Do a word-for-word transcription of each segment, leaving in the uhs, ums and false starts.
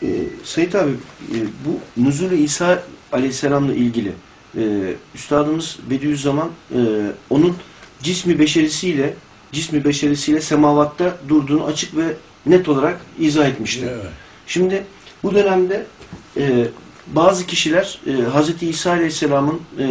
Ee, Sait abi, e, bu Nuzul-i İsa Aleyhisselam'la ilgili e, Üstadımız Bediüzzaman e, onun cismi beşerisiyle cismi beşerisiyle semavatta durduğunu açık ve net olarak izah etmişti. Evet. Şimdi bu dönemde e, bazı kişiler e, Hazreti İsa Aleyhisselam'ın e,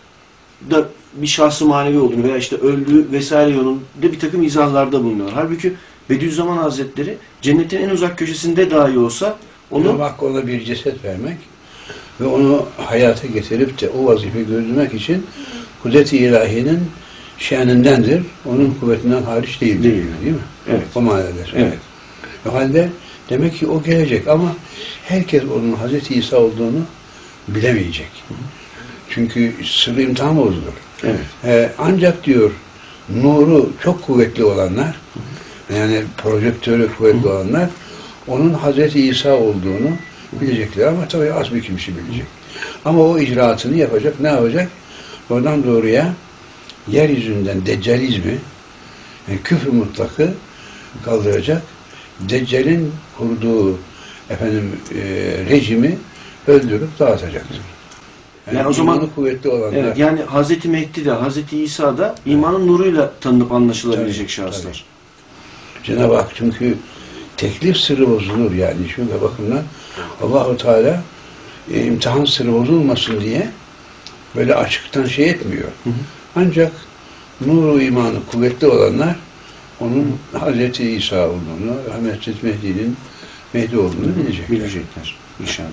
da bir şahsı manevi olduğunu veya işte öldüğü vesaire yolunda bir takım izahlarda bulunuyorlar. Halbuki Bediüzzaman Hazretleri cennetin en uzak köşesinde dahi olsa onu Hakkı ona bir ceset vermek ve onu hayata getirip de o vazifeyi gördürmek için kudret-i ilahinin şenindendir. Onun kuvvetinden hariç değildir. Değil, değil mi? Evet. O manadır. Evet. O halde demek ki o gelecek ama herkes onun Hazreti İsa olduğunu bilemeyecek. Hı hı. Çünkü sırrı imtihan bozulur. Evet. Ee, ancak diyor nuru çok kuvvetli olanlar, hı hı. yani projektörü kuvvetli hı hı. olanlar onun Hazreti İsa olduğunu bilecekler ama tabii az bir kimse bilecek. Ama o icraatını yapacak, ne yapacak? Oradan doğruya yeryüzünden deccalizmi, yani küfür mutlakı kaldıracak. Deccal'in kurduğu efendim e, rejimi öldürüp dağıtacaktır. Yani, yani o zaman kuvvetli olanlar. Evet, yani Hazreti Mehdi de Hazreti İsa da imanın evet. nuruyla tanınıp anlaşılabilecek tabii, şahıslar. Tabii. Cenab-ı Hak çünkü teklif sırrı bozulur yani. Çünkü bakımdan Allah-u Teala e, imtihan sırrı bozulmasın diye böyle açıktan şey etmiyor. Hı hı. Ancak nuru imanı kuvvetli olanlar onun hı. Hazreti İsa olduğunu, Hazreti Mehdi'nin Mehdi olduğunu bilecekler. Bilecekler inşallah.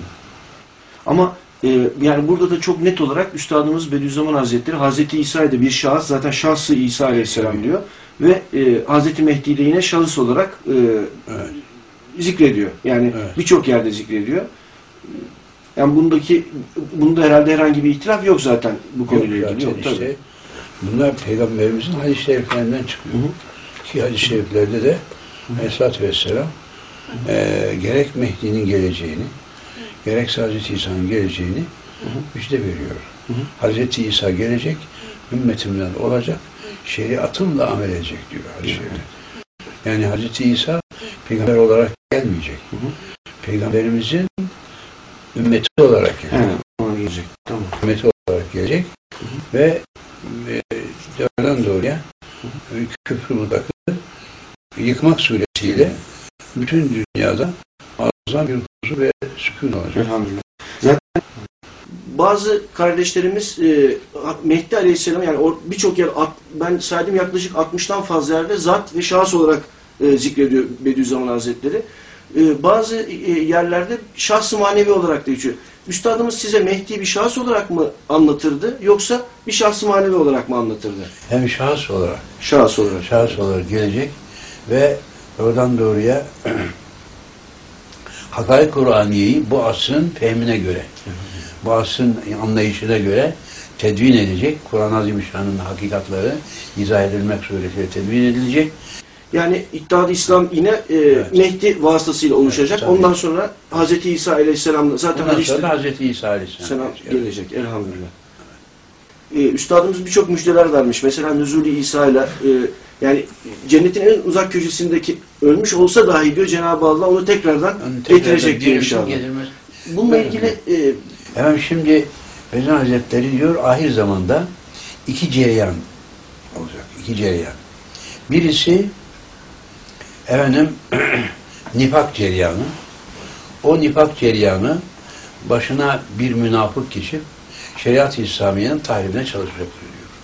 Ama e, yani burada da çok net olarak Üstadımız Bediüzzaman Hazretleri Hazreti İsa'yı da bir şahıs, zaten şahsı İsa Aleyhisselam Tabii. diyor ve e, Hazreti Mehdi'yi de yine şahıs olarak e, evet. zikrediyor. Yani evet. birçok yerde zikrediyor. Yani bundaki bunda herhalde herhangi bir itiraf yok zaten bu konuyla yok, ilgili. Yok, işte, tabii. Bunlar Peygamberimizin hadis-i şeriflerinden çıkıyor. Hı hı. Ki hadis-i şeriflerde de Aleyhisselatü Vesselam e, gerek Mehdi'nin geleceğini, gerekse Hazreti İsa'nın geleceğini hı hı. müjde veriyor. Hı hı. Hazreti İsa gelecek, ümmetimden olacak, şeriatımla amel edecek diyor hadis-i şerifte. Yani Hazreti İsa peygamber olarak gelmeyecek. Hı hı. Peygamberimizin ümmeti olarak gelecek. gelecek. Tamam. Ümmeti olarak gelecek hı hı. ve e, doğrudan doğruya hı hı. küfrü mutlakı yıkmak suretiyle bütün dünyada muazzam bir huzur ve sükun olacak. Elhamdülillah. Zaten bazı kardeşlerimiz e, Mehdi Aleyhisselam, yani birçok yer, ben saydım yaklaşık altmıştan fazla yerde zat ve şahıs olarak e, zikrediyor Bediüzzaman Hazretleri. E, bazı e, yerlerde şahs-ı manevi olarak da geçiyor. Üstadımız size Mehdi'yi bir şahıs olarak mı anlatırdı yoksa bir şahs-ı manevi olarak mı anlatırdı? Hem şahıs olarak. Şahıs olarak. Şahıs olarak gelecek ve oradan doğruya Hakaik Kur'aniye'yi bu asrın fehmine göre, bu asrın anlayışına göre tedvin edecek. Kur'an-ı Azimüşşan'ın hakikatları izah edilmek suretiyle tedvin edilecek. Yani İttihad-ı İslam yine e, evet. Mehdi vasıtasıyla oluşacak. Evet, ondan sonra Hazreti İsa Aleyhisselam'la zaten Ondan hadiste, sonra Hazreti İsa Aleyhisselam gelecek. Elhamdülillah. Ee, Üstadımız birçok müjdeler vermiş. Mesela Nuzul-i İsa ile e, yani cennetin en uzak köşesindeki ölmüş olsa dahi diyor Cenab-ı Allah onu tekrardan tekrar getirecek diyor inşallah. Getirmez. Bununla evet. ilgili e, hemen şimdi Vezan Hazretleri diyor ahir zamanda iki cereyan olacak. İki cereyan. Birisi efendim nifak cereyanı. O nifak cereyanı başına bir münafık geçip şeriat-ı İslamiye'nin tahribine çalışacak diyor.